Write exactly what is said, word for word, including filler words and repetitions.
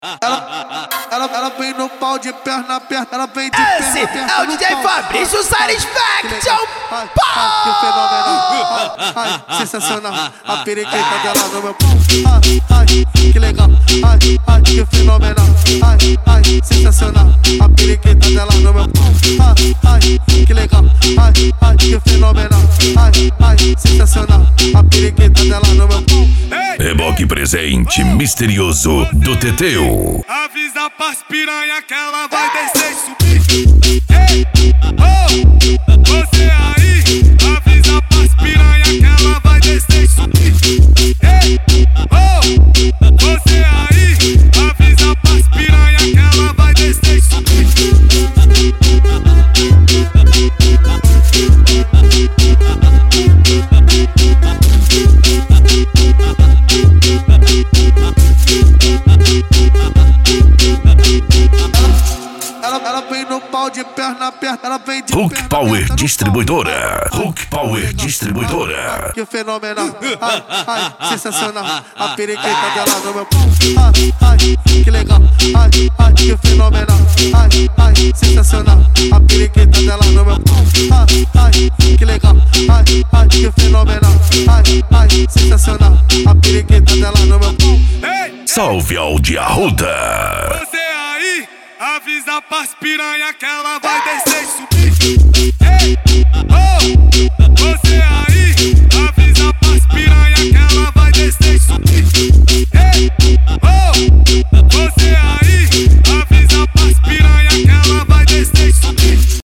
Ela, ela, ela vem no pau de perna aberta, ela vem de perna Esse aberta. é o D J Fabrício Satisfaction. Ai, ai, que fenomenal. Ai, ai, sensacional. A periquita dela no meu pau. Ai, ai, que legal. Ai, ai, que fenomenal. Ai, ai, sensacional. A periquita dela no meu pau. Ai, ai, que legal. Ai, ai, que fenomenal. Ai, ai, sensacional. A periquita dela no meu pau. Reboque presente misterioso do Teteu. Avisa pras piranha que ela vai descer e subir. Ei, oh, você aí. Avisa pras piranha que ela vai descer e subir. Ei, oh, você aí. Avisa pras piranha que ela vai descer e subir. Ela vem no pau de perna aberta, ela vem de Hulk perna Power aberta no Distribuidora. Hulk Power Distribuidora. Que fenomenal, ai, ai, sensacional. A periquita dela no meu pau. Ai, ai, que legal. Ai, ai, que fenomenal. Ai, ai, sensacional. A periquita dela no meu pau. Ai, ai, que legal. Ai, ai, que fenomenal. Ai, ai, sensacional. A periquita dela no meu pau. Ei, Salve ao de Arruda. você aí. Avisa pras piranha que ela vai descer e subir. Ei, oh,